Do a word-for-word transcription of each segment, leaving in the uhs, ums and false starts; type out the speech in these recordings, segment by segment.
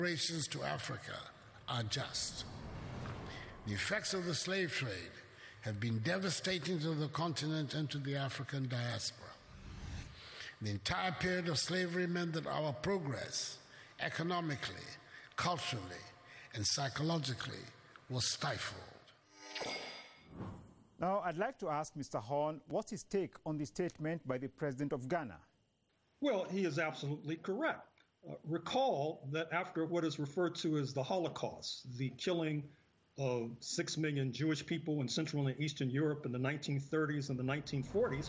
Reparations to Africa are just. The effects of the slave trade have been devastating to the continent and to the African diaspora. The entire period of slavery meant that our progress, economically, culturally, and psychologically, was stifled. Now, I'd like to ask Mister Horn, what's his take on the statement by the President of Ghana? Well, he is absolutely correct. Uh, recall that after what is referred to as the Holocaust, the killing of six million Jewish people in Central and Eastern Europe in the nineteen thirties and the nineteen forties,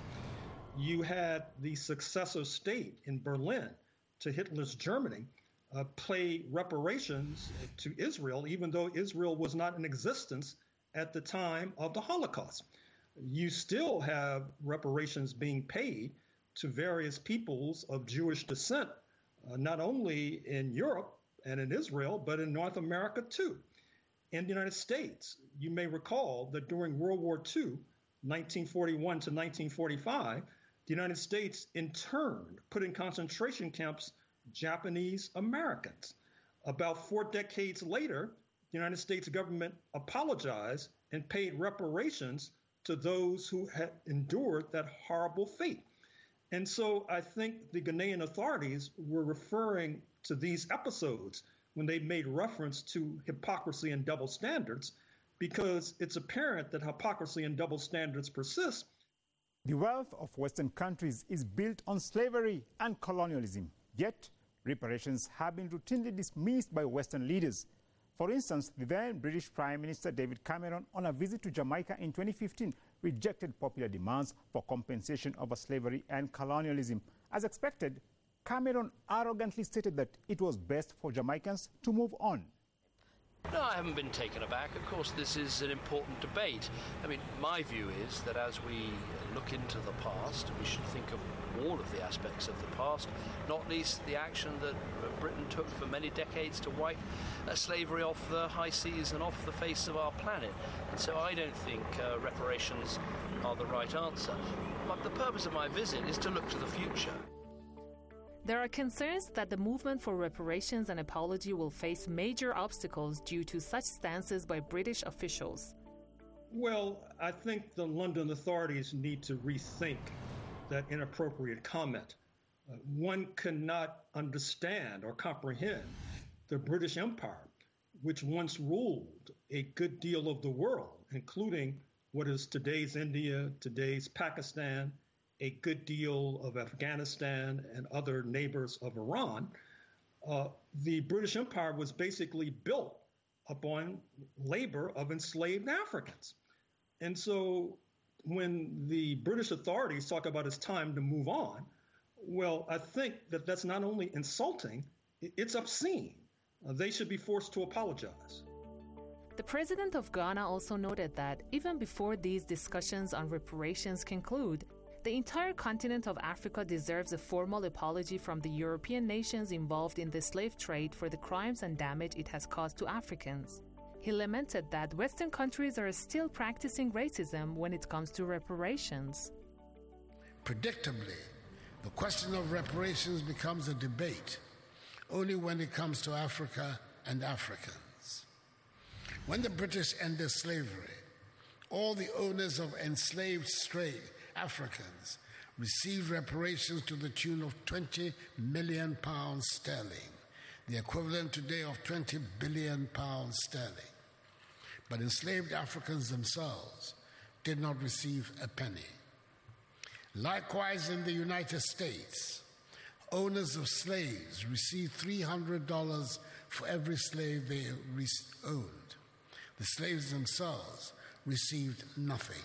you had the successor state in Berlin to Hitler's Germany uh, pay reparations to Israel, even though Israel was not in existence at the time of the Holocaust. You still have reparations being paid to various peoples of Jewish descent, uh, not only in Europe and in Israel, but in North America too. In the United States, you may recall that during World War Two, nineteen forty-one to nineteen forty-five, the United States interned, put in concentration camps, Japanese Americans. About four decades later, the United States government apologized and paid reparations to those who had endured that horrible fate. And so I think the Ghanaian authorities were referring to these episodes when they made reference to hypocrisy and double standards, because it's apparent that hypocrisy and double standards persist. The wealth of Western countries is built on slavery and colonialism, yet reparations have been routinely dismissed by Western leaders. For instance, the then British Prime Minister David Cameron, on a visit to Jamaica in twenty fifteen, rejected popular demands for compensation over slavery and colonialism. As expected, Cameron arrogantly stated that it was best for Jamaicans to move on. No, I haven't been taken aback. Of course, this is an important debate. I mean, my view is that as we look into the past, we should think of all of the aspects of the past, not least the action that Britain took for many decades to wipe uh, slavery off the high seas and off the face of our planet. And so I don't think uh, reparations are the right answer. But the purpose of my visit is to look to the future. There are concerns that the movement for reparations and apology will face major obstacles due to such stances by British officials. Well, I think the London authorities need to rethink that inappropriate comment. Uh, one cannot understand or comprehend the British Empire, which once ruled a good deal of the world, including what is today's India, today's Pakistan, a good deal of Afghanistan and other neighbors of Iran. Uh, the British Empire was basically built upon labor of enslaved Africans. And so when the British authorities talk about it's time to move on, well, I think that that's not only insulting, it's obscene. Uh, they should be forced to apologize. The president of Ghana also noted that even before these discussions on reparations conclude, the entire continent of Africa deserves a formal apology from the European nations involved in the slave trade for the crimes and damage it has caused to Africans. He lamented that Western countries are still practicing racism when it comes to reparations. Predictably, the question of reparations becomes a debate only when it comes to Africa and Africans. When the British ended slavery, all the owners of enslaved stray Africans received reparations to the tune of twenty million pounds sterling, the equivalent today of twenty billion pounds sterling. But enslaved Africans themselves did not receive a penny. Likewise, in the United States, owners of slaves received three hundred dollars for every slave they owned. The slaves themselves received nothing.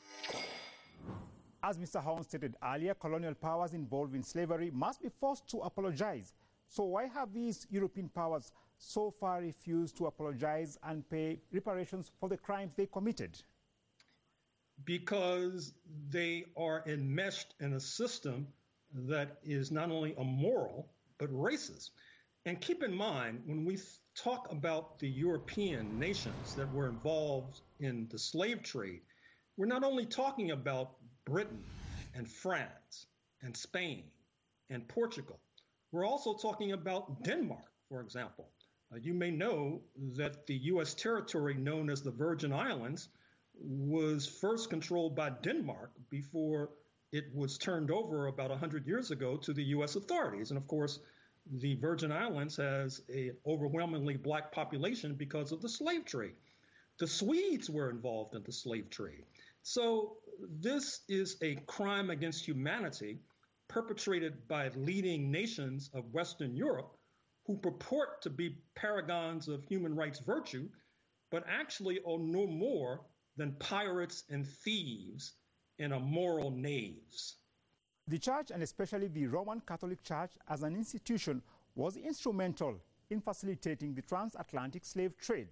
As Mister Horn stated earlier, colonial powers involved in slavery must be forced to apologize. So why have these European powers so far refused to apologize and pay reparations for the crimes they committed? Because they are enmeshed in a system that is not only immoral, but racist. And keep in mind, when we talk about the European nations that were involved in the slave trade, we're not only talking about Britain and France and Spain and Portugal. We're also talking about Denmark, for example, Uh, you may know that the U S territory known as the Virgin Islands was first controlled by Denmark before it was turned over about one hundred years ago to the U S authorities. And of course, the Virgin Islands has an overwhelmingly black population because of the slave trade. The Swedes were involved in the slave trade. So this is a crime against humanity perpetrated by leading nations of Western Europe who purport to be paragons of human rights virtue, but actually are no more than pirates and thieves and immoral knaves. The Church, and especially the Roman Catholic Church as an institution, was instrumental in facilitating the transatlantic slave trade.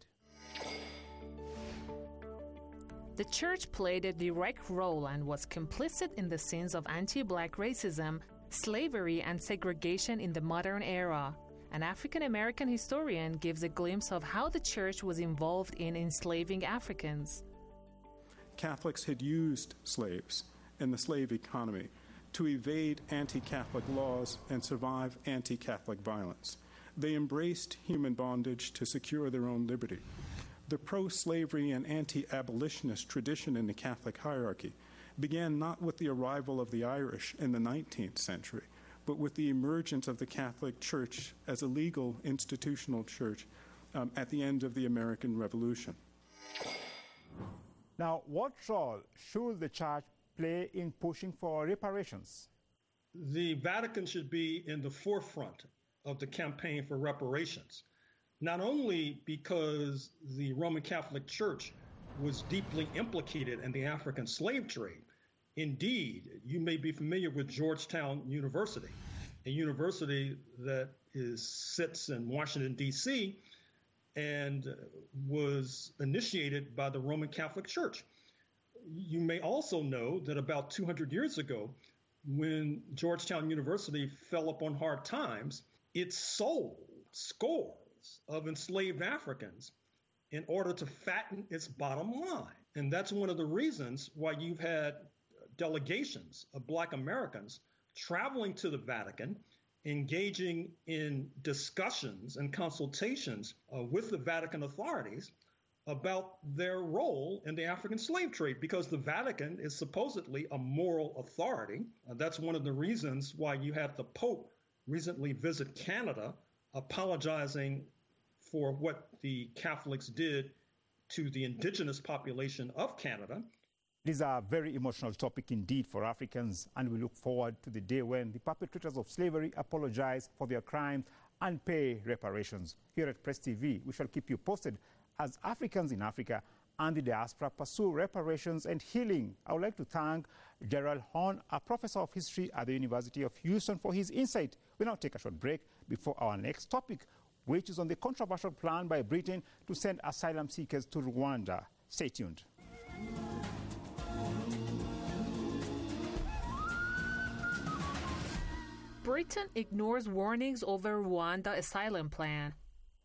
The Church played a direct role and was complicit in the sins of anti-black racism, slavery, and segregation in the modern era. An African-American historian gives a glimpse of how the Church was involved in enslaving Africans. Catholics had used slaves in the slave economy to evade anti-Catholic laws and survive anti-Catholic violence. They embraced human bondage to secure their own liberty. The pro-slavery and anti-abolitionist tradition in the Catholic hierarchy began not with the arrival of the Irish in the nineteenth century, but with the emergence of the Catholic Church as a legal institutional church um, at the end of the American Revolution. Now, what role should the Church play in pushing for reparations? The Vatican should be in the forefront of the campaign for reparations, not only because the Roman Catholic Church was deeply implicated in the African slave trade. Indeed, you may be familiar with Georgetown University, a university that is, sits in Washington, D C, and was initiated by the Roman Catholic Church. You may also know that about two hundred years ago, when Georgetown University fell upon hard times, it sold scores of enslaved Africans in order to fatten its bottom line. And that's one of the reasons why you've had delegations of Black Americans traveling to the Vatican, engaging in discussions and consultations uh, with the Vatican authorities about their role in the African slave trade, because the Vatican is supposedly a moral authority. Uh, that's one of the reasons why you had the Pope recently visit Canada, apologizing for what the Catholics did to the indigenous population of Canada. This is a very emotional topic indeed for Africans, and we look forward to the day when the perpetrators of slavery apologize for their crimes and pay reparations. Here at Press T V, we shall keep you posted as Africans in Africa and the diaspora pursue reparations and healing. I would like to thank Gerald Horn, a professor of history at the University of Houston, for his insight. We'll now take a short break before our next topic, which is on the controversial plan by Britain to send asylum seekers to Rwanda. Stay tuned. Britain ignores warnings over Rwanda asylum plan.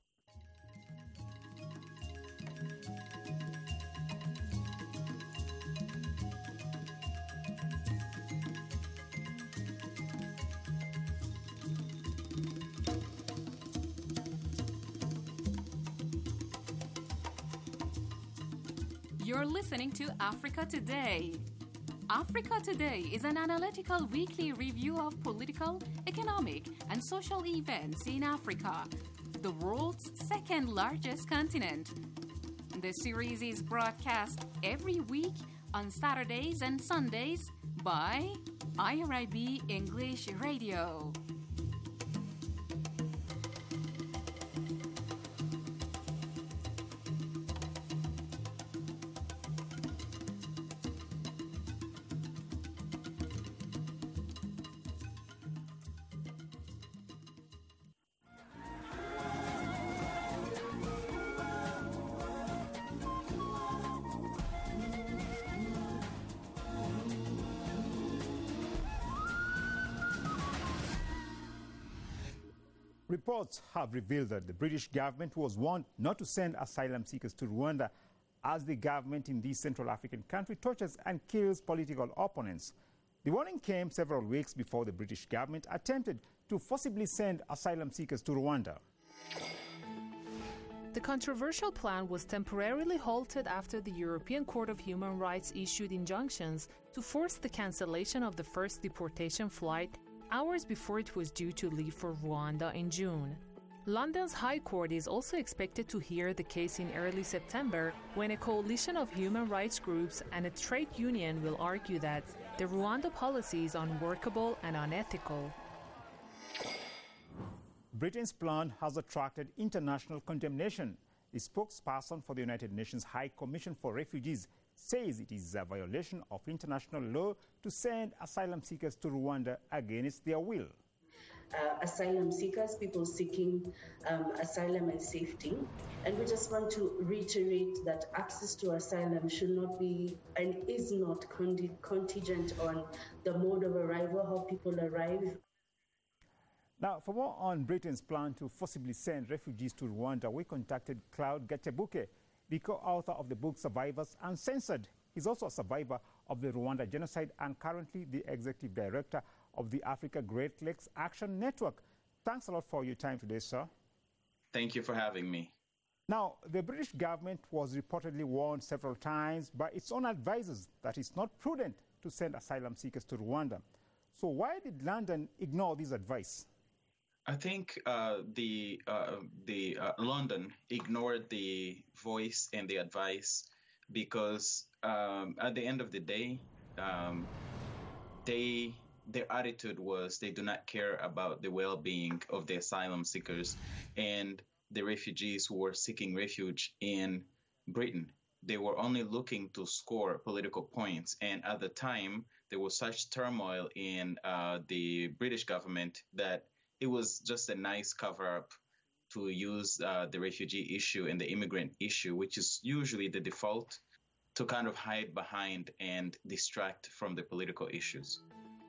You're listening to Africa Today. Africa Today is an analytical weekly review of political, economic, and social events in Africa, the world's second largest continent. The series is broadcast every week on Saturdays and Sundays by I R I B English Radio. Reports have revealed that the British government was warned not to send asylum seekers to Rwanda, as the government in this Central African country tortures and kills political opponents. The warning came several weeks before the British government attempted to forcibly send asylum seekers to Rwanda. The controversial plan was temporarily halted after the European Court of Human Rights issued injunctions to force the cancellation of the first deportation flight hours before it was due to leave for Rwanda in June. London's High Court is also expected to hear the case in early September, when a coalition of human rights groups and a trade union will argue that the Rwanda policy is unworkable and unethical. Britain's plan has attracted international condemnation. The spokesperson for the United Nations High Commission for Refugees says it is a violation of international law to send asylum seekers to Rwanda against their will. Uh, asylum seekers, people seeking um, asylum and safety. And we just want to reiterate that access to asylum should not be and is not con- contingent on the mode of arrival, how people arrive. Now, for more on Britain's plan to forcibly send refugees to Rwanda, we contacted Claude Gachebuke, the co-author of the book Survivors Uncensored. He's also a survivor of the Rwanda genocide and currently the executive director of the Africa Great Lakes Action Network. Thanks a lot for your time today, sir. Thank you for having me. Now, the British government was reportedly warned several times by its own advisors that it's not prudent to send asylum seekers to Rwanda. So why did London ignore this advice? I think uh, the uh, the uh, London ignored the voice and the advice because um, at the end of the day, um, they their attitude was they do not care about the well-being of the asylum seekers and the refugees who were seeking refuge in Britain. They were only looking to score political points. And at the time, there was such turmoil in uh, the British government that it was just a nice cover-up to use uh, the refugee issue and the immigrant issue, which is usually the default, to kind of hide behind and distract from the political issues.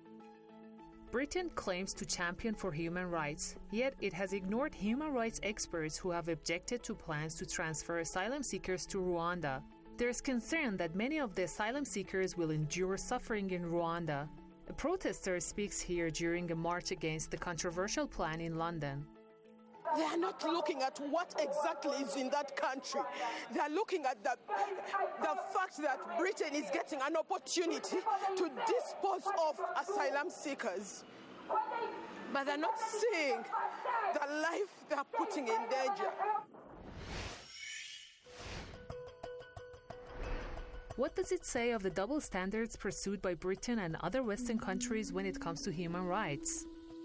Britain claims to champion for human rights, yet it has ignored human rights experts who have objected to plans to transfer asylum seekers to Rwanda. There is concern that many of the asylum seekers will endure suffering in Rwanda. A protester speaks here during a march against the controversial plan in London. They are not looking at what exactly is in that country. They are looking at the, the fact that Britain is getting an opportunity to dispose of asylum seekers. But they're not seeing the life they're putting in danger. What does it say of the double standards pursued by Britain and other Western countries when it comes to human rights?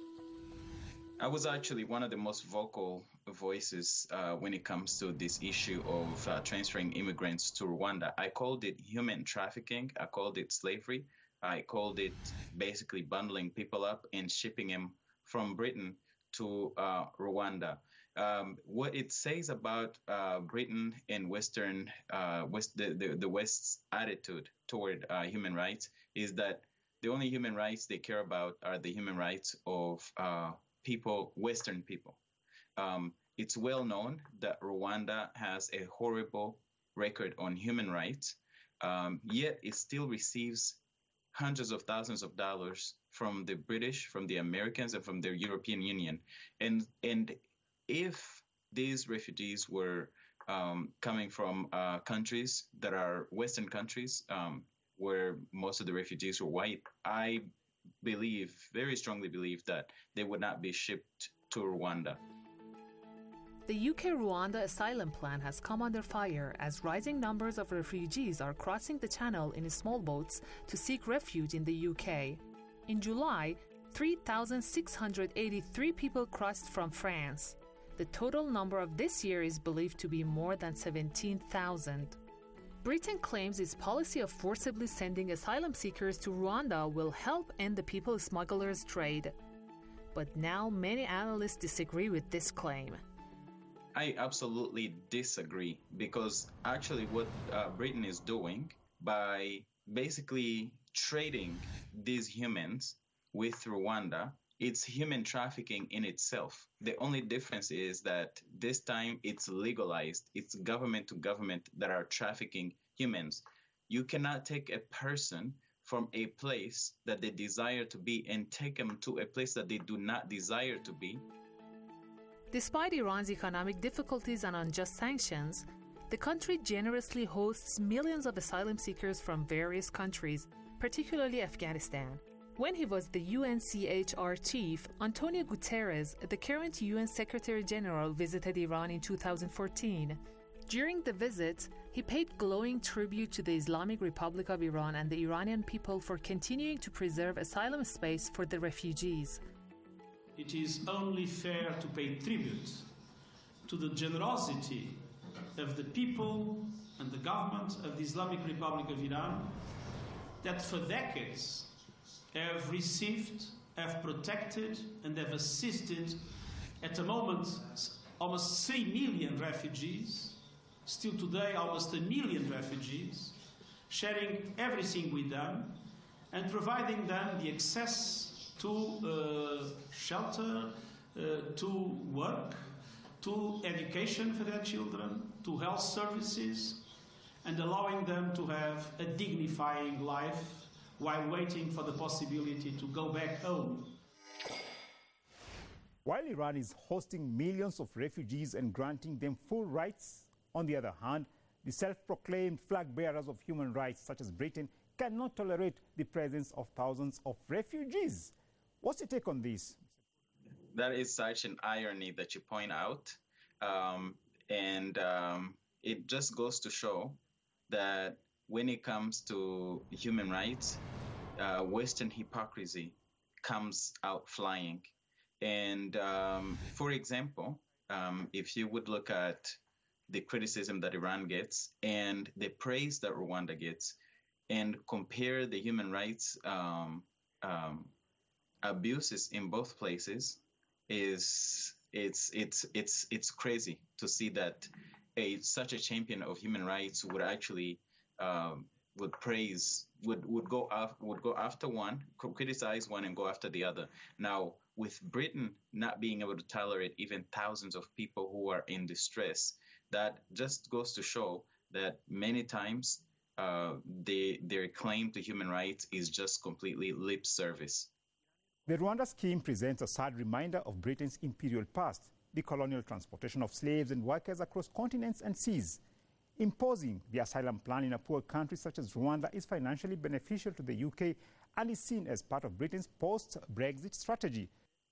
I was actually one of the most vocal voices uh, when it comes to this issue of uh, transferring immigrants to Rwanda. I called it human trafficking. I called it slavery. I called it basically bundling people up and shipping them from Britain to uh, Rwanda. Um, what it says about uh, Britain and Western uh, West the, the, the West's attitude toward uh, human rights is that the only human rights they care about are the human rights of uh, people, Western people. Um, it's well known that Rwanda has a horrible record on human rights, um, yet it still receives hundreds of thousands of dollars from the British, from the Americans, and from the European Union. And and if these refugees were um, coming from uh, countries that are Western countries, um, where most of the refugees were white, I believe, very strongly believe, that they would not be shipped to Rwanda. The U K-Rwanda asylum plan has come under fire as rising numbers of refugees are crossing the channel in small boats to seek refuge in the U K. In July, three thousand six hundred eighty-three people crossed from France. The total number of this year is believed to be more than seventeen thousand. Britain claims its policy of forcibly sending asylum seekers to Rwanda will help end the people smugglers' trade. But now many analysts disagree with this claim. I absolutely disagree, because actually what uh, Britain is doing by basically trading these humans with Rwanda, it's human trafficking in itself. The only difference is that this time it's legalized. It's government to government that are trafficking humans. You cannot take a person from a place that they desire to be and take them to a place that they do not desire to be. Despite Iran's economic difficulties and unjust sanctions, the country generously hosts millions of asylum seekers from various countries, particularly Afghanistan. When he was the U N C H R chief, Antonio Guterres, the current U N Secretary General, visited Iran in two thousand fourteen. During the visit, he paid glowing tribute to the Islamic Republic of Iran and the Iranian people for continuing to preserve asylum space for the refugees. It is only fair to pay tribute to the generosity of the people and the government of the Islamic Republic of Iran that for decades have received, have protected, and have assisted at the moment almost three million refugees, still today almost a million refugees, sharing everything with them and providing them the access to uh, shelter, uh, to work, to education for their children, to health services, and allowing them to have a dignifying life while waiting for the possibility to go back home. While Iran is hosting millions of refugees and granting them full rights, on the other hand, the self-proclaimed flag bearers of human rights, such as Britain, cannot tolerate the presence of thousands of refugees. What's your take on this? That is such an irony that you point out. Um, and um, it just goes to show that when it comes to human rights, uh, Western hypocrisy comes out flying. And um, for example, um, if you would look at the criticism that Iran gets and the praise that Rwanda gets and compare the human rights um, um, abuses in both places, is it's it's it's it's crazy to see that a such a champion of human rights would actually um, would praise would would go af- would go after one, criticize one, and go after the other. Now, with Britain not being able to tolerate even thousands of people who are in distress, that just goes to show that many times uh, they, their claim to human rights is just completely lip service. The Rwanda scheme presents a sad reminder of Britain's imperial past, the colonial transportation of slaves and workers across continents and seas. Imposing the asylum plan in a poor country such as Rwanda is financially beneficial to the U K and is seen as part of Britain's post-Brexit strategy.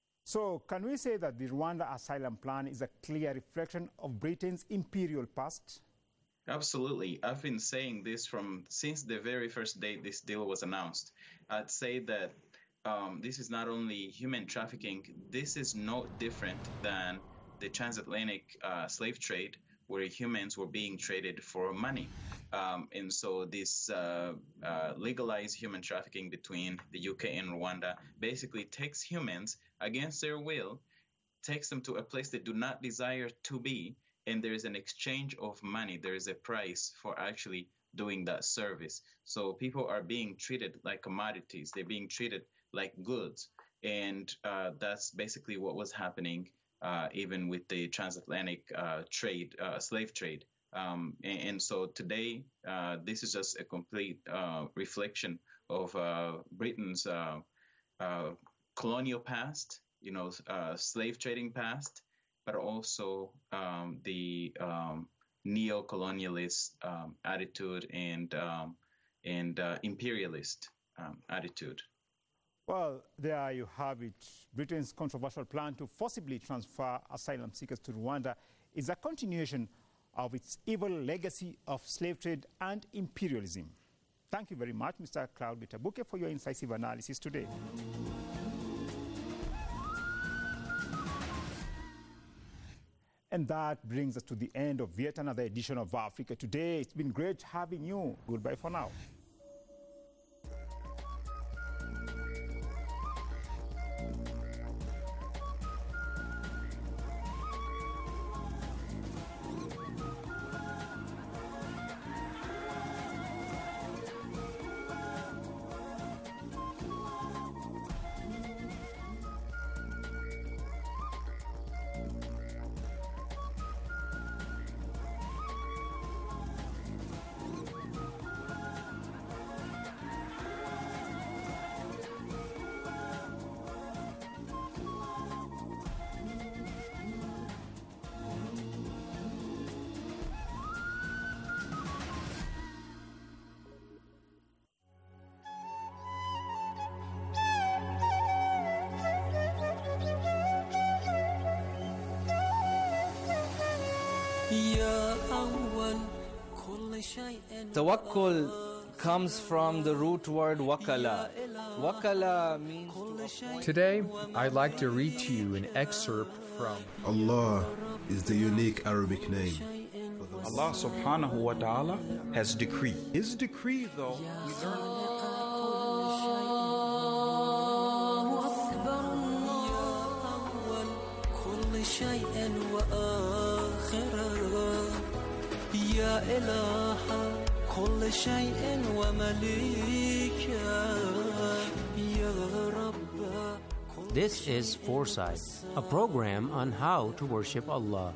So, can we say that the Rwanda asylum plan is a clear reflection of Britain's imperial past? Absolutely. I've been saying this from since the very first day this deal was announced. I'd say that um, this is not only human trafficking, this is no different than the transatlantic uh, slave trade, where humans were being traded for money. Um, and so this uh, uh, legalized human trafficking between the U K and Rwanda basically takes humans against their will, takes them to a place they do not desire to be, and there is an exchange of money. There is a price for actually doing that service. So people are being treated like commodities. They're being treated like goods. And uh, that's basically what was happening uh, even with the transatlantic uh, trade, uh, slave trade. Um, and, and so today, uh, this is just a complete uh, reflection of uh, Britain's uh, uh, colonial past, you know, uh, slave trading past, but also um, the um, neo-colonialist um, attitude and um, and uh, imperialist um, attitude. Well, there you have it. Britain's controversial plan to forcibly transfer asylum seekers to Rwanda is a continuation of its evil legacy of slave trade and imperialism. Thank you very much, Mister Claude Bitabuke, for your incisive analysis today. And that brings us to the end of yet another edition of Africa Today. It's been great having you. Goodbye for now. Tawakkul comes from the root word wakala. Wakala means to Today, I'd like to read to you an excerpt from Allah is the unique Arabic name. Allah subhanahu wa ta'ala has decreed. His decree, though, we This is Foresight, a program on how to worship Allah.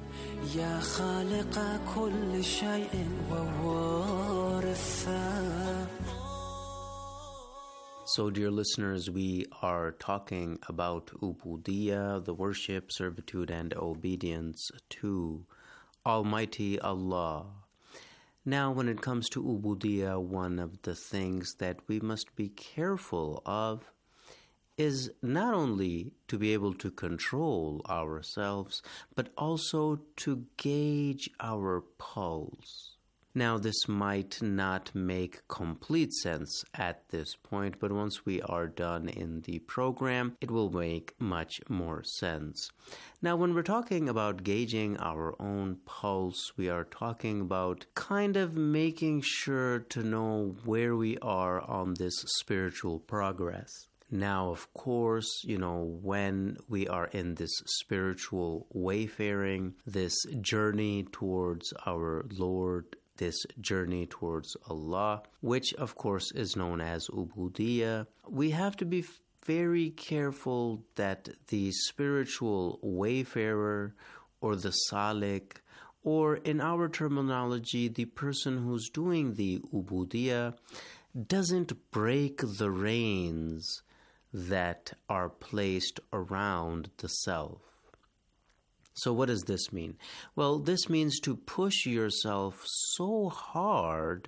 So, dear listeners, we are talking about ubudiyya, the worship, servitude, and obedience to Almighty Allah. Now, when it comes to ubudiyya, one of the things that we must be careful of is not only to be able to control ourselves, but also to gauge our pulse. Now, this might not make complete sense at this point, but once we are done in the program, it will make much more sense. Now, when we're talking about gauging our own pulse, we are talking about kind of making sure to know where we are on this spiritual progress. Now, of course, you know, when we are in this spiritual wayfaring, this journey towards our Lord, this journey towards Allah, which of course is known as ubudiyya, we have to be very careful that the spiritual wayfarer or the salik, or in our terminology, the person who's doing the ubudiyya, doesn't break the reins that are placed around the self. So what does this mean? Well, this means to push yourself so hard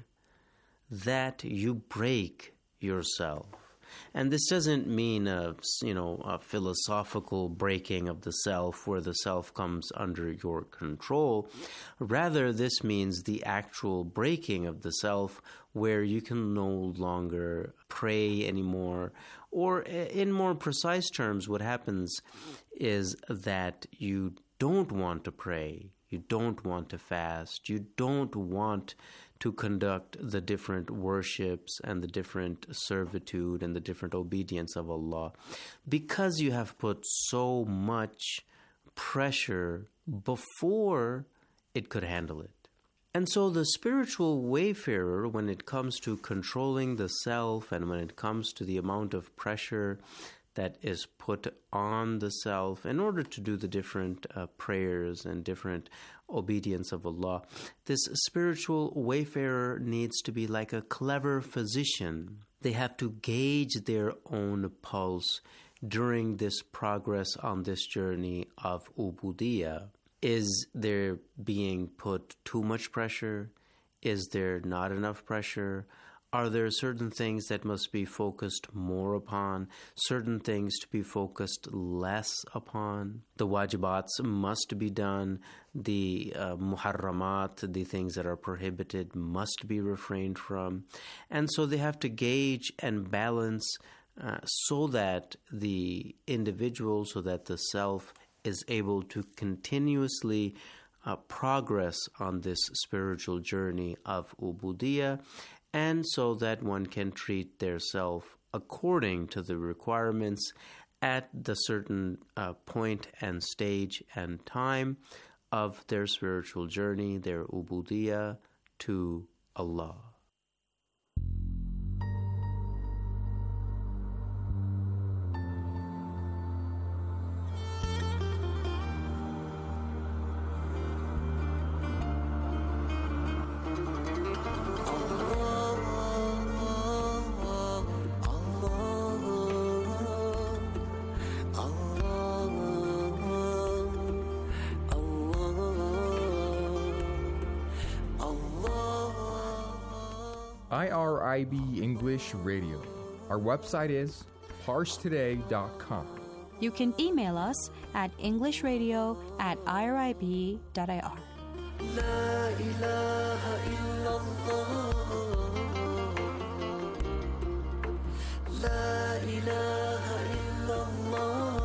that you break yourself. And this doesn't mean a, you know, a philosophical breaking of the self where the self comes under your control. Rather, this means the actual breaking of the self where you can no longer pray anymore. Or in more precise terms, what happens is that you don't want to pray, you don't want to fast, you don't want to conduct the different worships and the different servitude and the different obedience of Allah, because you have put so much pressure before it could handle it. And so the spiritual wayfarer, when it comes to controlling the self and when it comes to the amount of pressure that is put on the self in order to do the different uh, prayers and different obedience of Allah, this spiritual wayfarer needs to be like a clever physician. They have to gauge their own pulse during this progress on this journey of ubudiyya. Is there being put too much pressure? Is there not enough pressure? Are there certain things that must be focused more upon, certain things to be focused less upon? The wajibats must be done. The uh, muharramat, the things that are prohibited, must be refrained from. And so they have to gauge and balance uh, so that the individual, so that the self is able to continuously uh, progress on this spiritual journey of ubudiyya, and so that one can treat their self according to the requirements at the certain uh, point and stage and time of their spiritual journey, their ubudiyya to Allah. I R I B English Radio. Our website is parse today dot com. You can email us at englishradio at irib dot ir. لا إله إلا الله لا إله إلا الله.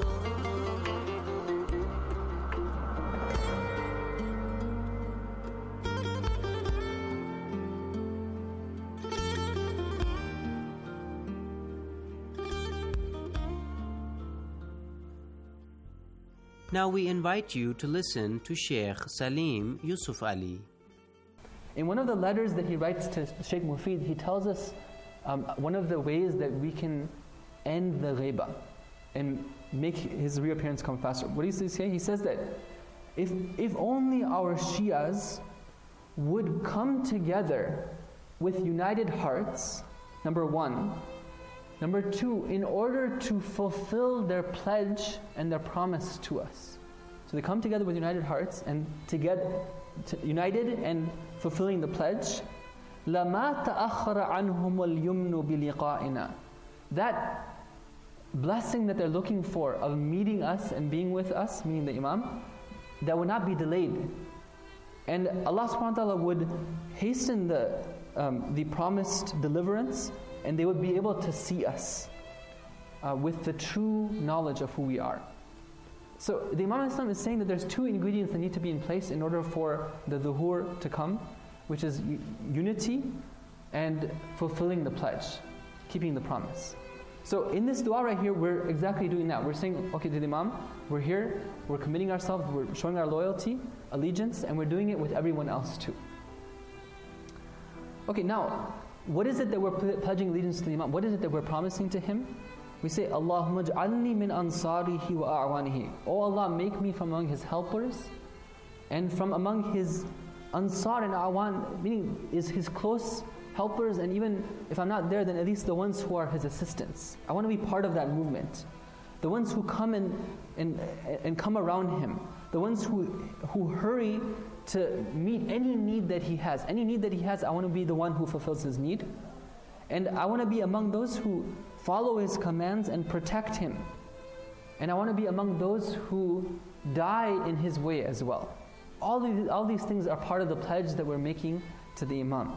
Now we invite you to listen to Sheikh Salim Yusuf Ali. In one of the letters that he writes to Sheikh Mufid, he tells us um, one of the ways that we can end the ghaiba and make his reappearance come faster. What does he say? He says that if, if only our Shias would come together with united hearts, number one. Number two, in order to fulfill their pledge and their promise to us. So they come together with united hearts and to get to, united and fulfilling the pledge. لَمَا تَأَخَّرَ عَنْهُمُ الْيُمْنُ بِلِقَائِنَا. That blessing that they're looking for of meeting us and being with us, meaning the Imam, that would not be delayed. And Allah subhanahu wa ta'ala would hasten the, um, the promised deliverance, and they would be able to see us uh, with the true knowledge of who we are. So the Imam al-Islam is saying that there's two ingredients that need to be in place in order for the dhuhur to come, which is u- unity and fulfilling the pledge, keeping the promise. So in this dua right here, we're exactly doing that. We're saying, okay, to the Imam, we're here, we're committing ourselves, we're showing our loyalty, allegiance, and we're doing it with everyone else too. Okay, now, what is it that we're pledging allegiance to the Imam? What is it that we're promising to him? We say, Allahumma ja'alni min ansarihi wa a'wanihi. Oh Allah, make me from among his helpers and from among his ansar and awan, meaning is his close helpers, and even if I'm not there, then at least the ones who are his assistants. I want to be part of that movement. The ones who come and, and, and come around him. The ones who, who hurry to meet any need that he has. Any need that he has, I want to be the one who fulfills his need. And I want to be among those who follow his commands and protect him. And I want to be among those who die in his way as well. All these, all these things are part of the pledge that we're making to the Imam.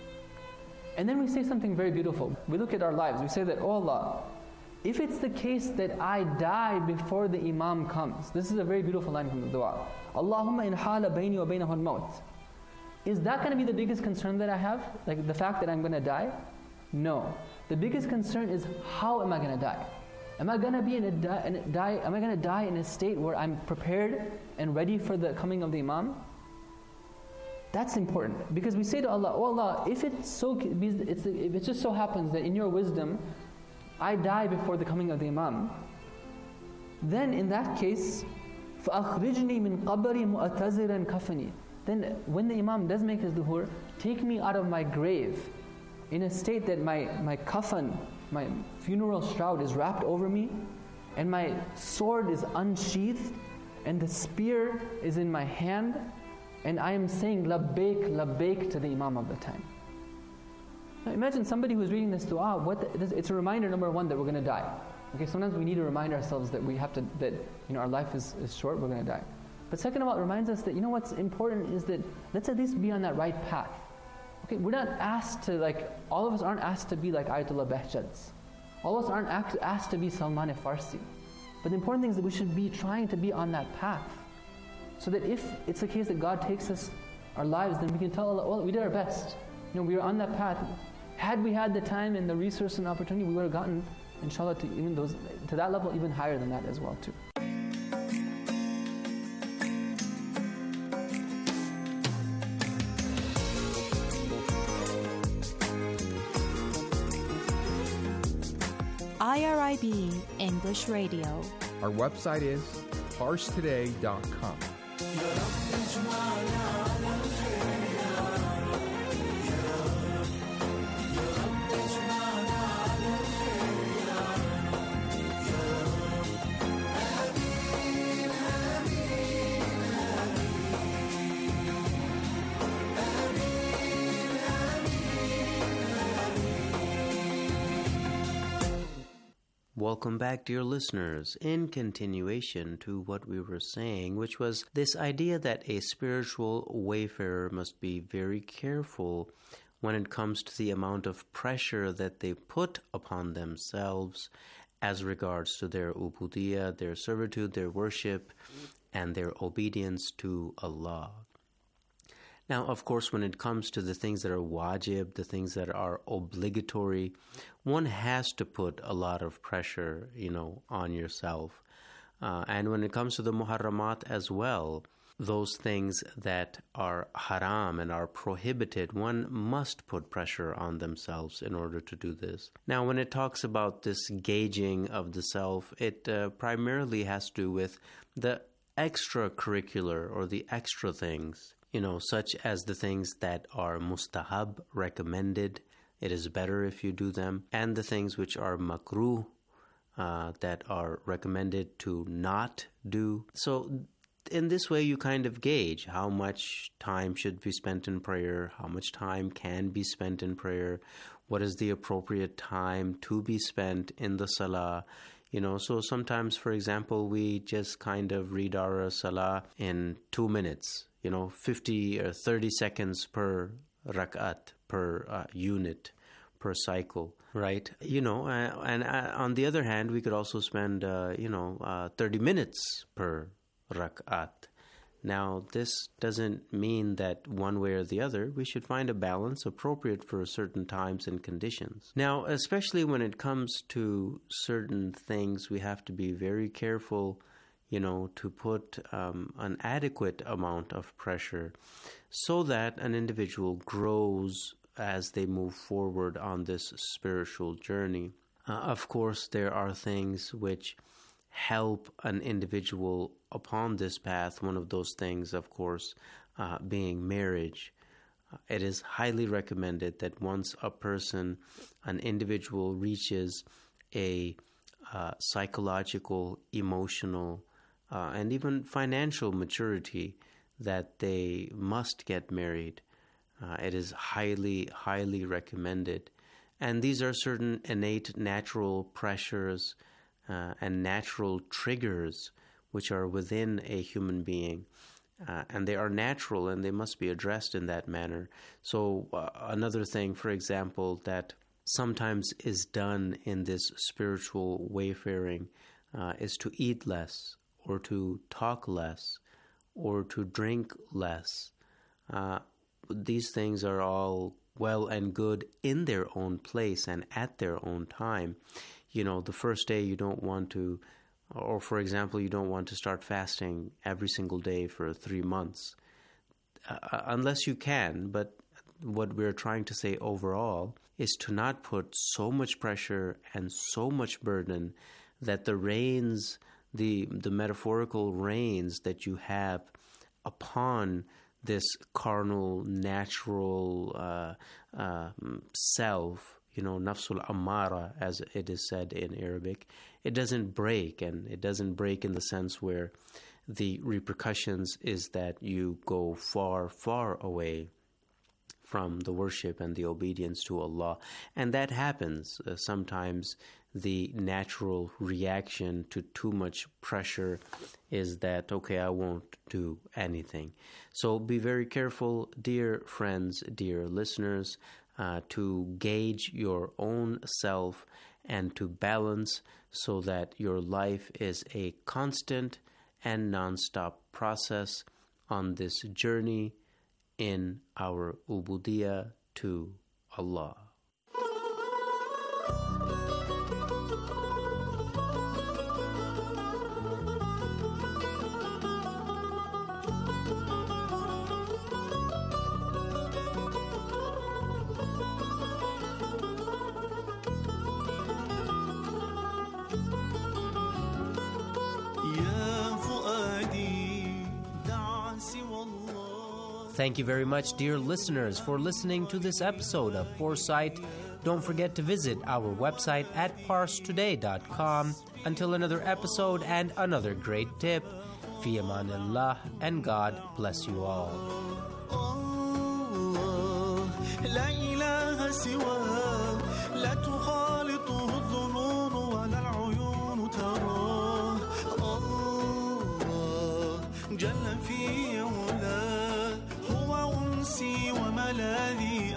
And then we say something very beautiful. We look at our lives. We say that, oh Allah, if it's the case that I die before the Imam comes, this is a very beautiful line from the dua. Allahumma in hala bayni wa baynahu al-maut. Is that going to be the biggest concern that I have? Like the fact that I'm going to die? No. The biggest concern is, how am I going to die? Am I going to be in a di- in a die? Am I going to die in a state where I'm prepared and ready for the coming of the Imam? That's important, because we say to Allah, oh Allah, if it's so, it's, if it just so happens that in your wisdom, I die before the coming of the Imam, then in that case, فَأَخْرِجْنِي مِنْ قَبَرِ مُؤَتَزِرًا كَفَنِي. Then when the Imam does make his dhuhur, take me out of my grave in a state that my, my kafan, my funeral shroud is wrapped over me, and my sword is unsheathed, and the spear is in my hand, and I am saying labbaik, labbaik to the Imam of the time. Now imagine somebody who's reading this dua, what the, it's a reminder, number one, that we're going to die. Okay, sometimes we need to remind ourselves that we have to, that you know our life is, is short, we're going to die. But second of all, it reminds us that, you know what's important is that let's at least be on that right path. Okay, we're not asked to, like, all of us aren't asked to be like Ayatollah Behjads. All of us aren't asked to be Salman Farsi. But the important thing is that we should be trying to be on that path. So that if it's the case that God takes us, our lives, then we can tell Allah, well, we did our best. You know, we were on that path. Had we had the time and the resource and opportunity, we would have gotten, inshallah, to even those, to that level, even higher than that as well too. I R I B English Radio. Our website is parsh today dot com. Welcome back, dear listeners. In continuation to what we were saying, which was this idea that a spiritual wayfarer must be very careful when it comes to the amount of pressure that they put upon themselves as regards to their ubudiyah, their servitude, their worship, and their obedience to Allah. Now, of course, when it comes to the things that are wajib, the things that are obligatory, one has to put a lot of pressure, you know, on yourself. Uh, and when it comes to the muharramat as well, those things that are haram and are prohibited, one must put pressure on themselves in order to do this. Now, when it talks about this gauging of the self, it uh, primarily has to do with the extracurricular or the extra things, you know, such as the things that are mustahab, recommended, it is better if you do them, and the things which are makruh, uh, that are recommended to not do. So in this way, you kind of gauge how much time should be spent in prayer, how much time can be spent in prayer, what is the appropriate time to be spent in the salah. You know, so sometimes, for example, we just kind of read our salah in two minutes, you know, fifty or thirty seconds per rak'at, per uh, unit, per cycle, right? You know, uh, and uh, on the other hand, we could also spend, uh, you know, uh, thirty minutes per rak'at. Now, this doesn't mean that one way or the other. We should find a balance appropriate for certain times and conditions. Now, especially when it comes to certain things, we have to be very careful, you know, to put um, an adequate amount of pressure so that an individual grows as they move forward on this spiritual journey. Uh, of course, there are things which help an individual upon this path. One of those things, of course, uh, being marriage. Uh, it is highly recommended that once a person, an individual reaches a uh, psychological, emotional, uh, and even financial maturity, that they must get married. Uh, it is highly, highly recommended. And these are certain innate natural pressures uh, and natural triggers which are within a human being. Uh, and they are natural and they must be addressed in that manner. So uh, another thing, for example, that sometimes is done in this spiritual wayfaring uh, is to eat less, or to talk less, or to drink less. Uh, these things are all well and good in their own place and at their own time. You know, the first day you don't want to, or for example, you don't want to start fasting every single day for three months, uh, unless you can. But what we're trying to say overall is to not put so much pressure and so much burden that the reins, the the metaphorical reins that you have upon this carnal, natural uh, uh, self, you know, nafsul amara, as it is said in Arabic, it doesn't break, and it doesn't break in the sense where the repercussions is that you go far, far away from the worship and the obedience to Allah. And that happens. Uh, sometimes the natural reaction to too much pressure is that, okay, I won't do anything. So be very careful, dear friends, dear listeners, uh, to gauge your own self and to balance so that your life is a constant and non-stop process on this journey in our ubudiyah to Allah. Thank you very much, dear listeners, for listening to this episode of Foresight. Don't forget to visit our website at parse today dot com. Until another episode and another great tip, fi amanillah, and God bless you all. لا إله سواه لا تخالطه الظنون ولا العيون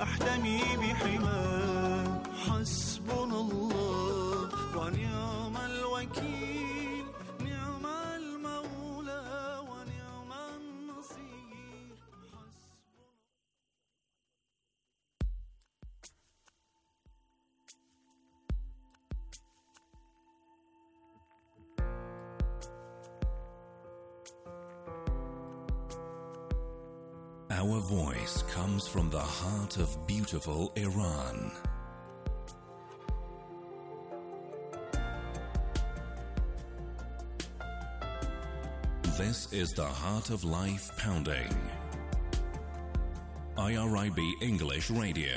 نحتمي بحماه حسبنا الله ونعم الوكيل نعم المولى ونعم النصير. Our voice comes from the heart of beautiful Iran. This is the Heart of Life Pounding. I R I B English Radio.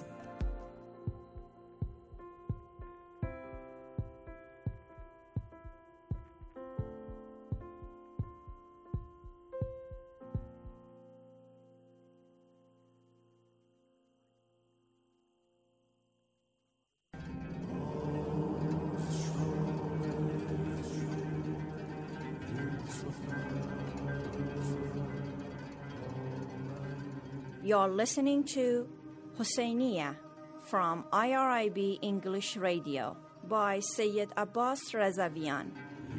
You're listening to Husseiniya from I R I B English Radio by Sayyid Abbas Razavian.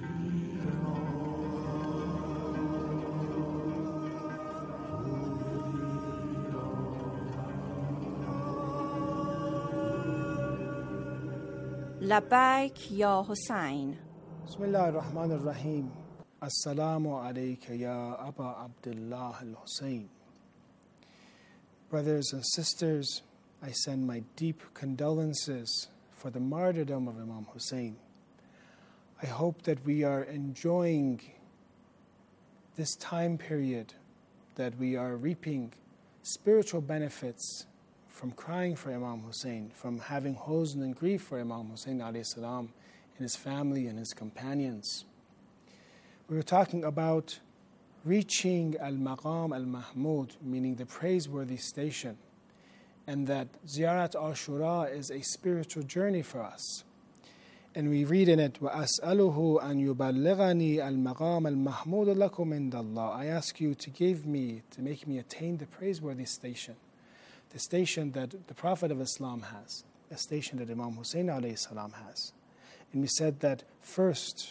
Labbaik ya Hussein. Bismillah ar-Rahman ar-Rahim. Assalamu alayka ya Aba Abdullah al-Hussein. Brothers and sisters, I send my deep condolences for the martyrdom of Imam Hussein. I hope that we are enjoying this time period, that we are reaping spiritual benefits from crying for Imam Hussein, from having huzn and grief for Imam Hussein alayhi salam and his family and his companions. We were talking about reaching al-maqam al-mahmud, meaning the praiseworthy station, and that Ziyarat Ashura is a spiritual journey for us. And we read in it, وَأَسْأَلُهُ أَنْ يُبَلِّغَنِي الْمَقَامَ الْمَحْمُودَ لَكُمْ عِنْدَ اللَّهِ. I ask you to give me, to make me attain the praiseworthy station, the station that the Prophet of Islam has, a station that Imam Hussein alayhi salam has. And we said that first,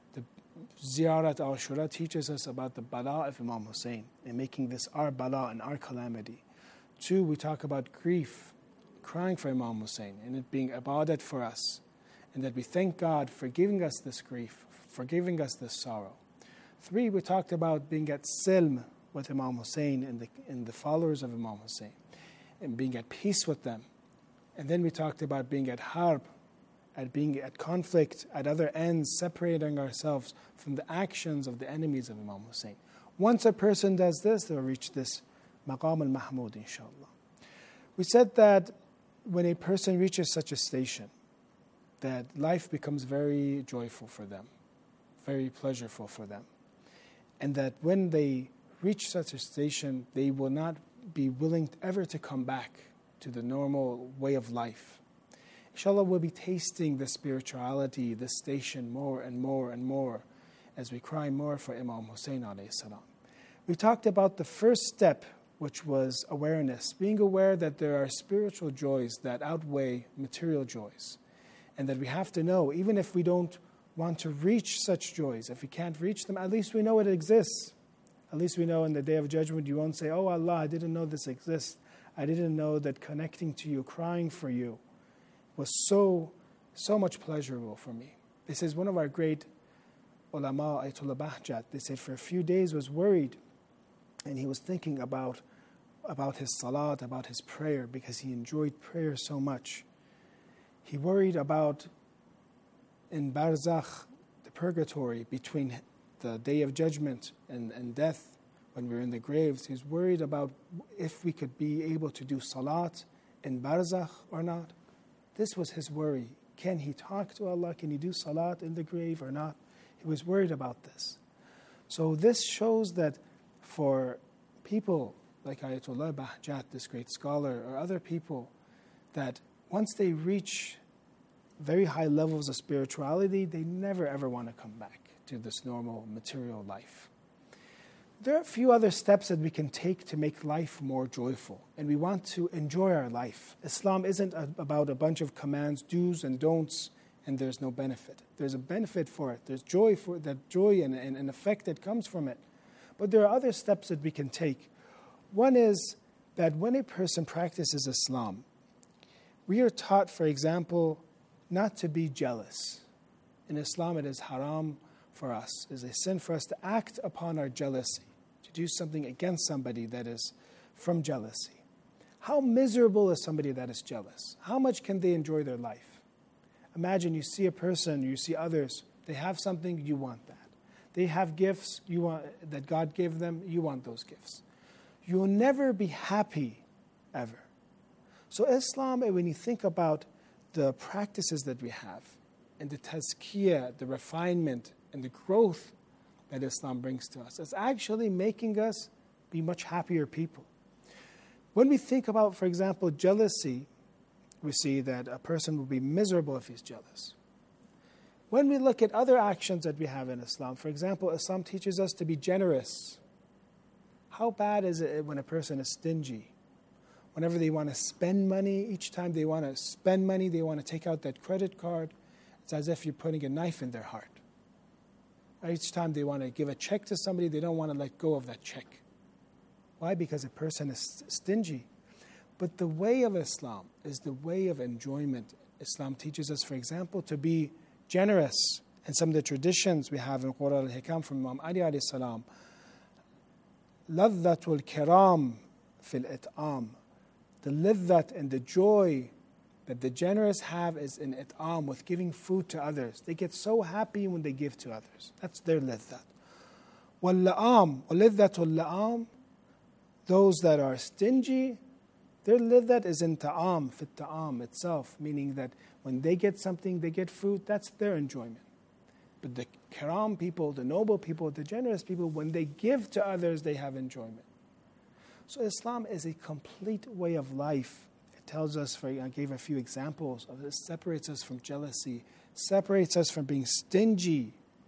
Ziyarat Ashura teaches us about the bala of Imam Hussein and making this our bala and our calamity. Two, we talk about grief, crying for Imam Hussein, and it being ibadat for us, and that we thank God for giving us this grief, for giving us this sorrow. Three, we talked about being at silm with Imam Hussein and the, and the followers of Imam Hussein, and being at peace with them. And then we talked about being at harb, at being at conflict, at other ends, separating ourselves from the actions of the enemies of Imam Hussein. Once a person does this, they'll reach this maqam al-mahmud, inshallah. We said that when a person reaches such a station, that life becomes very joyful for them, very pleasurable for them. And that when they reach such a station, they will not be willing ever to come back to the normal way of life. Inshallah, we'll be tasting the spirituality, this station more and more and more as we cry more for Imam Hussein alayhi salam. We talked about the first step, which was awareness, being aware that there are spiritual joys that outweigh material joys, and that we have to know, even if we don't want to reach such joys, if we can't reach them, at least we know it exists. At least we know in the Day of Judgment you won't say, oh Allah, I didn't know this exists. I didn't know that connecting to you, crying for you, was so, so much pleasurable for me. This is one of our great ulama, Ayatollah Bahjat. They said for a few days was worried, and he was thinking about, about his salat, about his prayer, because he enjoyed prayer so much. He worried about in barzakh, the purgatory, between the Day of Judgment and, and death, when we're in the graves. He's worried about if we could be able to do salat in barzakh or not. This was his worry. Can he talk to Allah? Can he do salat in the grave or not? He was worried about this. So this shows that for people like Ayatollah Bahjat, this great scholar, or other people, that once they reach very high levels of spirituality, they never ever want to come back to this normal material life. There are a few other steps that we can take to make life more joyful, and we want to enjoy our life. Islam isn't a, about a bunch of commands, do's and don'ts, and there's no benefit. There's a benefit for it. There's joy for that joy and an effect that comes from it. But there are other steps that we can take. One is that when a person practices Islam, we are taught, for example, not to be jealous. In Islam, it is haram for us, it is a sin for us to act upon our jealousy, to do something against somebody that is from jealousy. How miserable is somebody that is jealous? How much can they enjoy their life? Imagine you see a person, you see others, they have something, you want that. They have gifts you want that God gave them, you want those gifts. You'll never be happy, ever. So Islam, when you think about the practices that we have, and the tazkiyah, the refinement, and the growth that Islam brings to us, it's actually making us be much happier people. When we think about, for example, jealousy, we see that a person will be miserable if he's jealous. When we look at other actions that we have in Islam, for example, Islam teaches us to be generous. How bad is it when a person is stingy? Whenever they want to spend money, each time they want to spend money, they want to take out that credit card, it's as if you're putting a knife in their heart. Each time they want to give a check to somebody, they don't want to let go of that check. Why? Because a person is stingy. But the way of Islam is the way of enjoyment. Islam teaches us, for example, to be generous. And some of the traditions we have in Quran al-Hikam from Imam Ali alayhi salam, لَذَّةُ الْكِرَامِ فِي الْإِطْعَامِ. The liddat and the joy that the generous have is in it'am, with giving food to others. They get so happy when they give to others. That's their liddat. وَاللَّآمِ وَلِذَّةُ اللَّآمِ. Those that are stingy, their liddat is in ta'am, fit ta'am itself, meaning that when they get something, they get food, that's their enjoyment. But the kiram people, the noble people, the generous people, when they give to others, they have enjoyment. So Islam is a complete way of life. It tells us, for, I gave a few examples of it, separates us from jealousy, separates us from being stingy.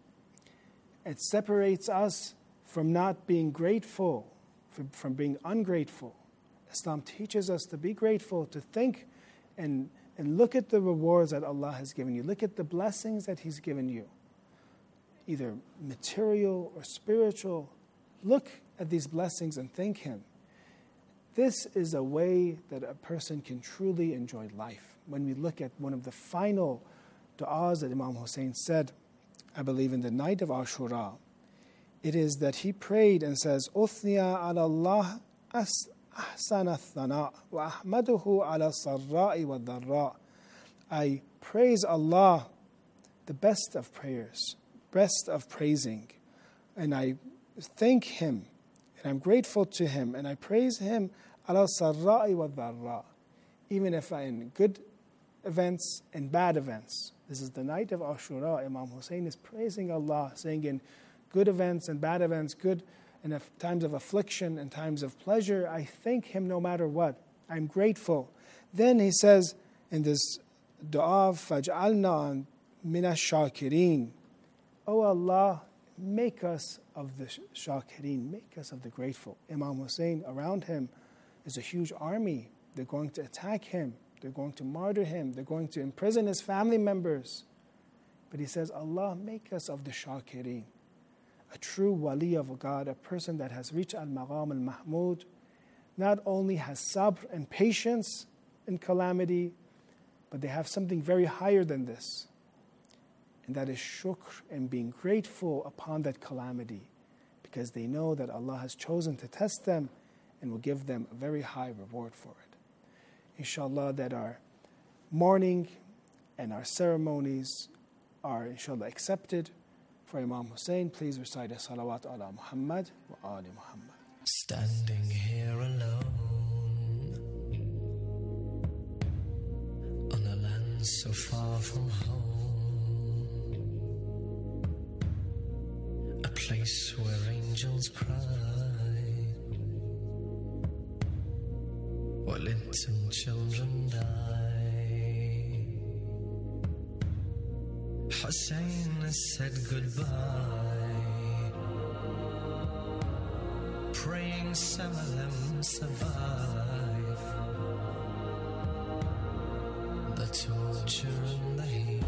It separates us from not being grateful, from, from being ungrateful. Islam teaches us to be grateful, to think and, and look at the rewards that Allah has given you. Look at the blessings that He's given you, either material or spiritual. Look at these blessings and thank Him. This is a way that a person can truly enjoy life. When we look at one of the final du'as that Imam Hussein said, I believe in the night of Ashura, it is that he prayed and says, أُثْنِيَا عَلَى اللَّهِ أَحْسَنَ الثَّنَاءِ وَأَحْمَدُهُ عَلَى الصَّرَّاءِ وَالضَّرَّاءِ. I praise Allah, the best of prayers, best of praising, and I thank Him, and I'm grateful to Him, and I praise Him ala sarra'i wa dharra, even if I'm in good events and bad events. This is the night of Ashura. Imam Hussein is praising Allah, saying in good events and bad events, good in times of affliction and times of pleasure, I thank Him no matter what. I'm grateful. Then he says in this dua, فَجْعَلْنَا مِنَ الشَّاكِرِينَ. Oh Allah, make us of the shakireen, make us of the grateful. Imam Hussein, around him is a huge army. They're going to attack him. They're going to martyr him. They're going to imprison his family members. But he says, Allah, make us of the shakireen. A true wali of God, a person that has reached al-maqam al-mahmud, not only has sabr and patience in calamity, but they have something very higher than this. And that is shukr, and being grateful upon that calamity, because they know that Allah has chosen to test them and will give them a very high reward for it. Inshallah, that our mourning and our ceremonies are inshallah accepted. For Imam Hussein, please recite a salawat ala Muhammad wa ali Muhammad. Standing here alone on a land so far from home, a place where angels cry while innocent children die. Hussein has said goodbye praying some of them survive the torture and the heat.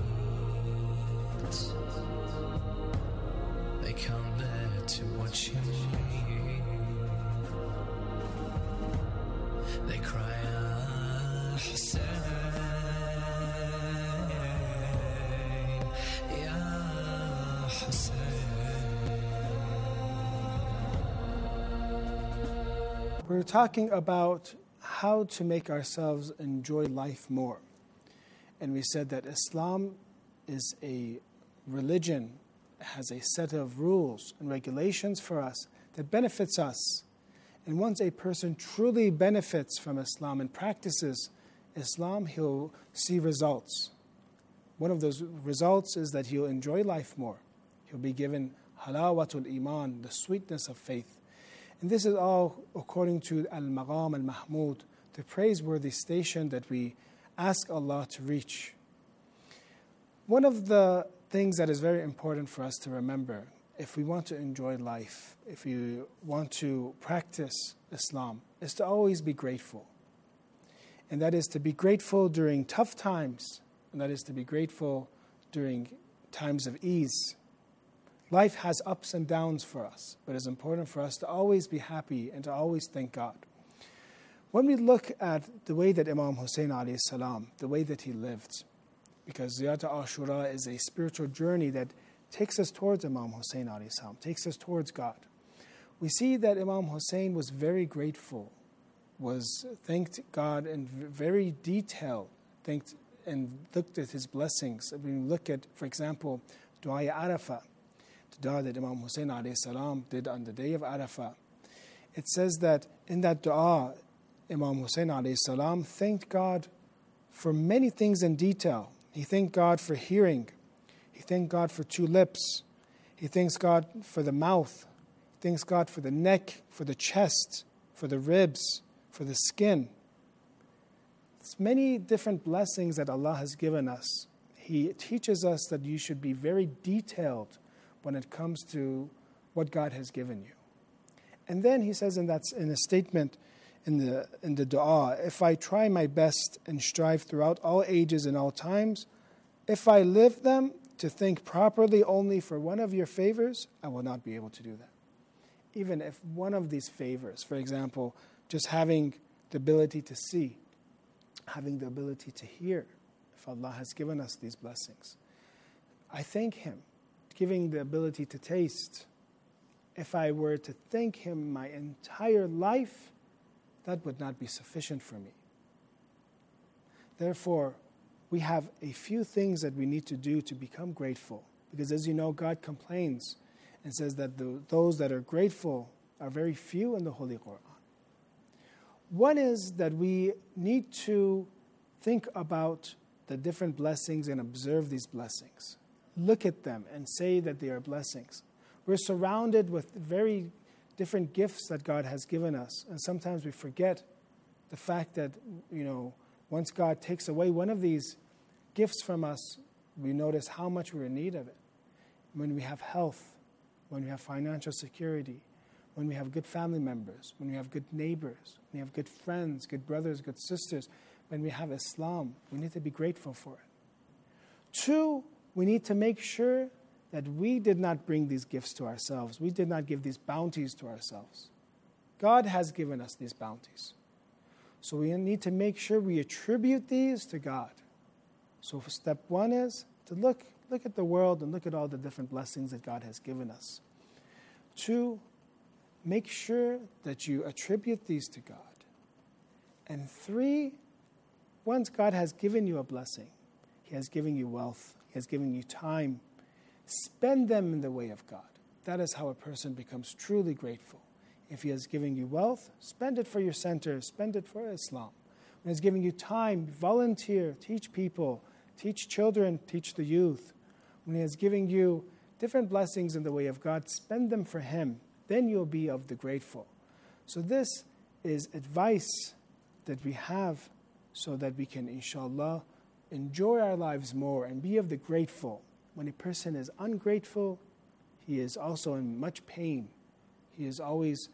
They can't bear to watch him bleed. They cry, Ah Hussein, Ya Hussein. We're talking about how to make ourselves enjoy life more. And we said that Islam is a religion, has a set of rules and regulations for us that benefits us. And once a person truly benefits from Islam and practices Islam, he'll see results. One of those results is that he'll enjoy life more. He'll be given halawatul iman, the sweetness of faith. And this is all according to Al-Maqam Al-Mahmud, the praiseworthy station that we ask Allah to reach. One of the things that is very important for us to remember, if we want to enjoy life, if we want to practice Islam, is to always be grateful. And that is to be grateful during tough times, and that is to be grateful during times of ease. Life has ups and downs for us, but it's important for us to always be happy and to always thank God. When we look at the way that Imam Hussein alayhi salam, the way that he lived, because Ziyarah Ashura is a spiritual journey that takes us towards Imam Hussein alayhi salam, takes us towards God. We see that Imam Hussein was very grateful, was thanked God in very detail, thanked and looked at his blessings. When we look at, for example, Dua Arafah, the dua that Imam Hussein alayhi salam did on the day of Arafah, it says that in that dua, Imam Hussein alayhi salam thanked God for many things in detail. He thanked God for hearing. He thanked God for two lips. He thanks God for the mouth. He thanks God for the neck, for the chest, for the ribs, for the skin. It's many different blessings that Allah has given us. He teaches us that you should be very detailed when it comes to what God has given you. And then he says in that in a statement in the in the dua, if I try my best and strive throughout all ages and all times, if I live them to think properly only for one of your favors, I will not be able to do that. Even if one of these favors, for example, just having the ability to see, having the ability to hear, if Allah has given us these blessings, I thank Him. Giving the ability to taste, if I were to thank Him my entire life, that would not be sufficient for me. Therefore, we have a few things that we need to do to become grateful. Because as you know, God complains and says that the, those that are grateful are very few in the Holy Quran. One is that we need to think about the different blessings and observe these blessings. Look at them and say that they are blessings. We're surrounded with very different gifts that God has given us. And sometimes we forget the fact that, you know, once God takes away one of these gifts from us, we notice how much we're in need of it. When we have health, when we have financial security, when we have good family members, when we have good neighbors, when we have good friends, good brothers, good sisters, when we have Islam, we need to be grateful for it. Two, we need to make sure that we did not bring these gifts to ourselves. We did not give these bounties to ourselves. God has given us these bounties. So we need to make sure we attribute these to God. So step one is to look, look at the world and look at all the different blessings that God has given us. Two, make sure that you attribute these to God. And three, once God has given you a blessing, He has given you wealth, He has given you time, spend them in the way of God. That is how a person becomes truly grateful. If He has given you wealth, spend it for your center, spend it for Islam. When He's giving you time, volunteer, teach people, teach children, teach the youth. When He is giving you different blessings in the way of God, spend them for Him. Then you'll be of the grateful. So this is advice that we have so that we can, inshallah, enjoy our lives more and be of the grateful. When a person is ungrateful, he is also in much pain. He is always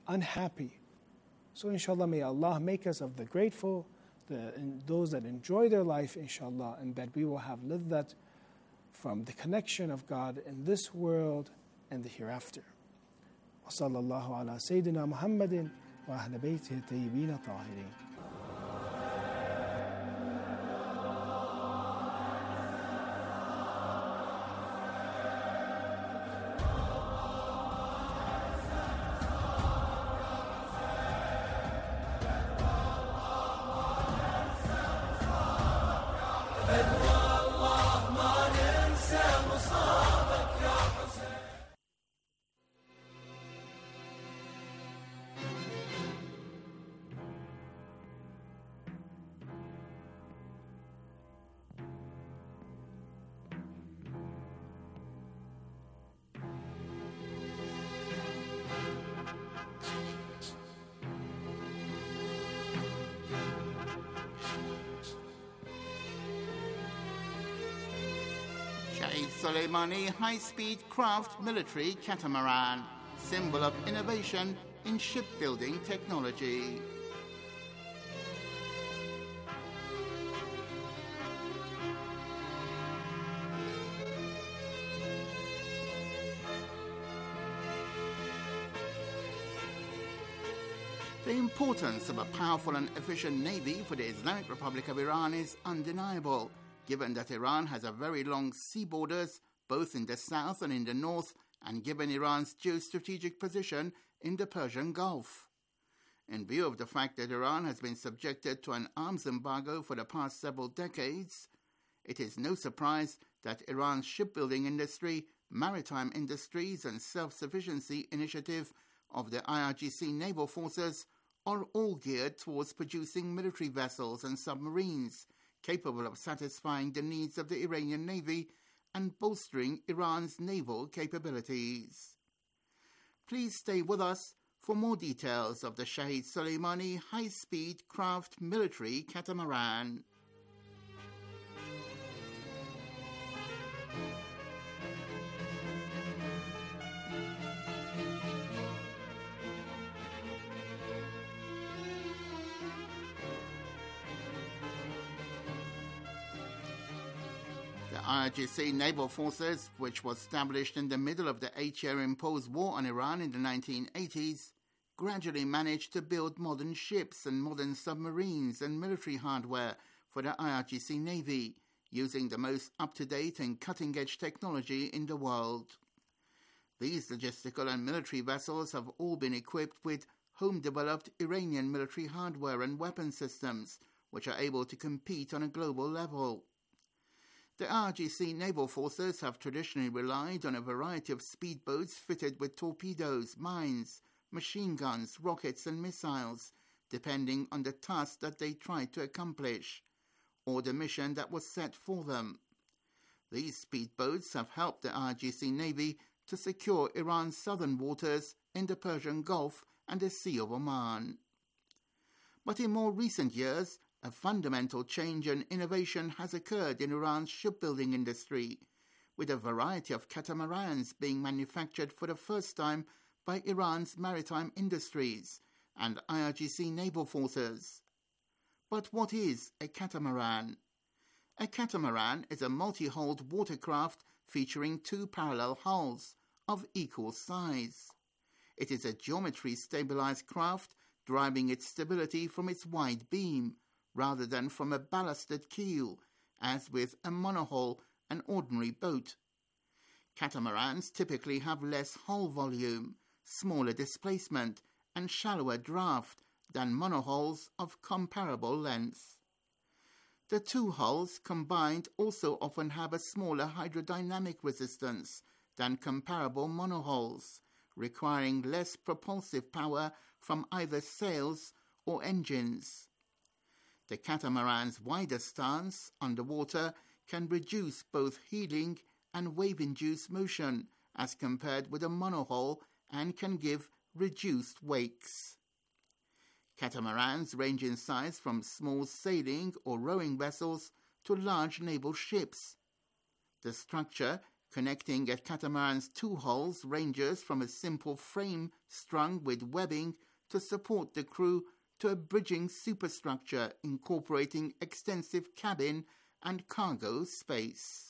unhappy. So inshallah, may Allah make us of the grateful, the, those that enjoy their life, inshallah, and that we will have liddat from the connection of God in this world and the hereafter. وصلى الله على سيدنا محمد وأهل بيته الطيبين الطاهرين. Shahid Soleimani high-speed craft military catamaran, symbol of innovation in shipbuilding technology. The importance of a powerful and efficient navy for the Islamic Republic of Iran is undeniable, given that Iran has a very long sea borders both in the south and in the north, and given Iran's geostrategic position in the Persian Gulf. In view of the fact that Iran has been subjected to an arms embargo for the past several decades, it is no surprise that Iran's shipbuilding industry, maritime industries and self-sufficiency initiative of the I R G C naval forces are all geared towards producing military vessels and submarines capable of satisfying the needs of the Iranian Navy and bolstering Iran's naval capabilities. Please stay with us for more details of the Shahid Soleimani high-speed craft military catamaran. The I R G C Naval Forces, which was established in the middle of the eight-year imposed war on Iran in the nineteen eighties, gradually managed to build modern ships and modern submarines and military hardware for the I R G C Navy, using the most up-to-date and cutting-edge technology in the world. These logistical and military vessels have all been equipped with home-developed Iranian military hardware and weapon systems, which are able to compete on a global level. The I R G C naval forces have traditionally relied on a variety of speedboats fitted with torpedoes, mines, machine guns, rockets and missiles, depending on the task that they tried to accomplish, or the mission that was set for them. These speedboats have helped the I R G C Navy to secure Iran's southern waters in the Persian Gulf and the Sea of Oman. But in more recent years, a fundamental change and innovation has occurred in Iran's shipbuilding industry, with a variety of catamarans being manufactured for the first time by Iran's maritime industries and I R G C naval forces. But what is a catamaran? A catamaran is a multi-hulled watercraft featuring two parallel hulls of equal size. It is a geometry-stabilized craft deriving its stability from its wide beam, rather than from a ballasted keel, as with a monohull, an ordinary boat. Catamarans typically have less hull volume, smaller displacement, and shallower draft than monohulls of comparable length. The two hulls combined also often have a smaller hydrodynamic resistance than comparable monohulls, requiring less propulsive power from either sails or engines. The catamaran's wider stance underwater can reduce both heeling and wave-induced motion as compared with a monohull and can give reduced wakes. Catamarans range in size from small sailing or rowing vessels to large naval ships. The structure Connecting a catamaran's two hulls ranges from a simple frame strung with webbing to support the crew to a bridging superstructure incorporating extensive cabin and cargo space.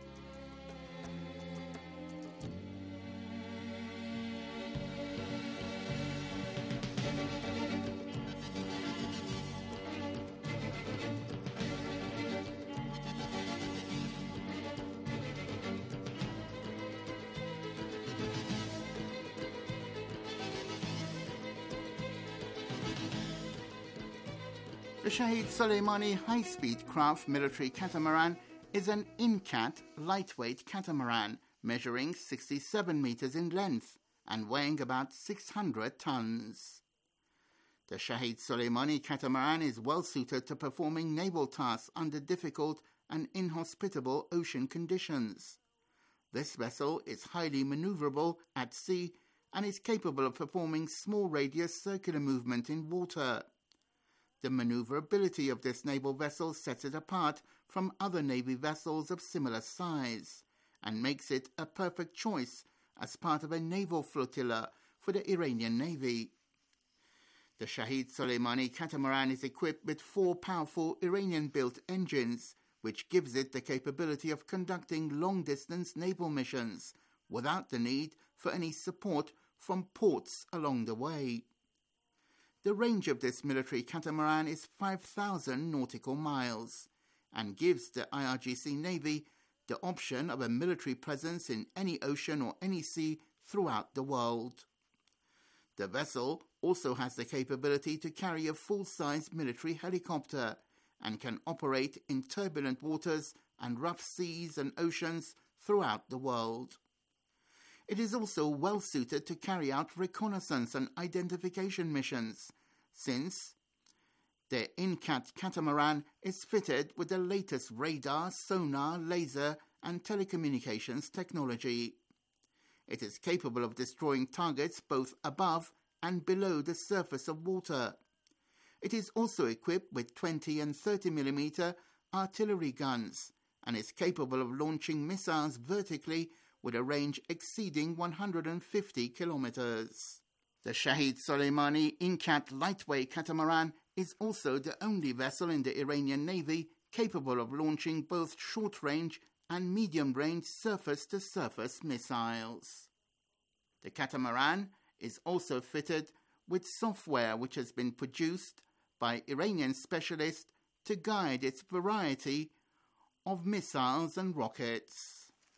The Shahid Soleimani high-speed craft military catamaran is an INCAT lightweight catamaran measuring sixty-seven meters in length and weighing about six hundred tons. The Shahid Soleimani catamaran is well suited to performing naval tasks under difficult and inhospitable ocean conditions. This vessel is highly maneuverable at sea and is capable of performing small radius circular movement in water. The maneuverability of this naval vessel sets it apart from other Navy vessels of similar size and makes it a perfect choice as part of a naval flotilla for the Iranian Navy. The Shahid Soleimani catamaran is equipped with four powerful Iranian-built engines, which gives it the capability of conducting long-distance naval missions without the need for any support from ports along the way. The range of this military catamaran is five thousand nautical miles and gives the I R G C Navy the option of a military presence in any ocean or any sea throughout the world. The vessel also has the capability to carry a full-size military helicopter and can operate in turbulent waters and rough seas and oceans throughout the world. It is also well suited to carry out reconnaissance and identification missions, since the INCAT catamaran is fitted with the latest radar, sonar, laser, and telecommunications technology. It is capable of destroying targets both above and below the surface of water. It is also equipped with twenty and thirty millimeter artillery guns and is capable of launching missiles vertically with a range exceeding one hundred fifty kilometers. The Shahid Soleimani INCAT lightweight catamaran is also the only vessel in the Iranian Navy capable of launching both short-range and medium-range surface-to-surface missiles. The catamaran is also fitted with software which has been produced by Iranian specialists to guide its variety of missiles and rockets.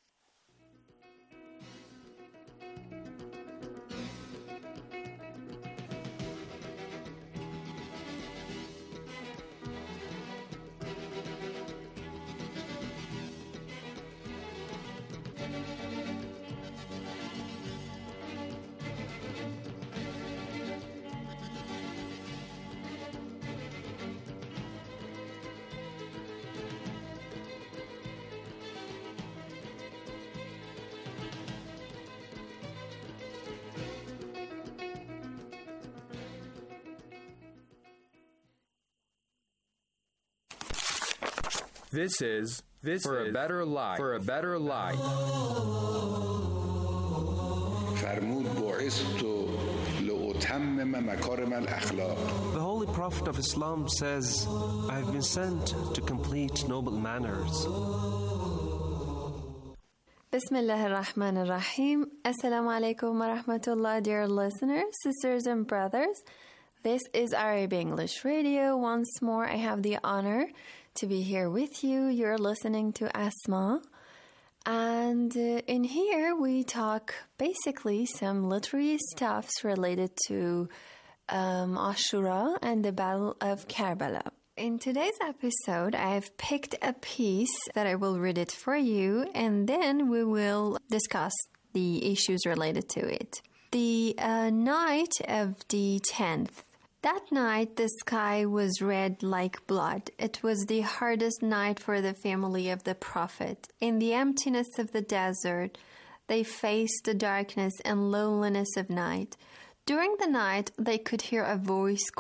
This is this for is a better life. For a better life. The Holy Prophet of Islam says, I have been sent to complete noble manners. Bismillah ar-Rahman ar-Rahim. Assalamu alaikum wa rahmatullah, dear listeners, sisters and brothers. This is Arabic English Radio. Once more, I have the honor to be here with you. You're listening to Asma. And uh, in here, we talk basically some literary stuffs related to um, Ashura and the Battle of Karbala. In today's episode, I've picked a piece that I will read it for you, and then we will discuss the issues related to it. The uh, night of the tenth. That night, the sky was red like blood. It was the hardest night for the family of the Prophet. In the emptiness of the desert, they faced the darkness and loneliness of night. During the night, they could hear a voice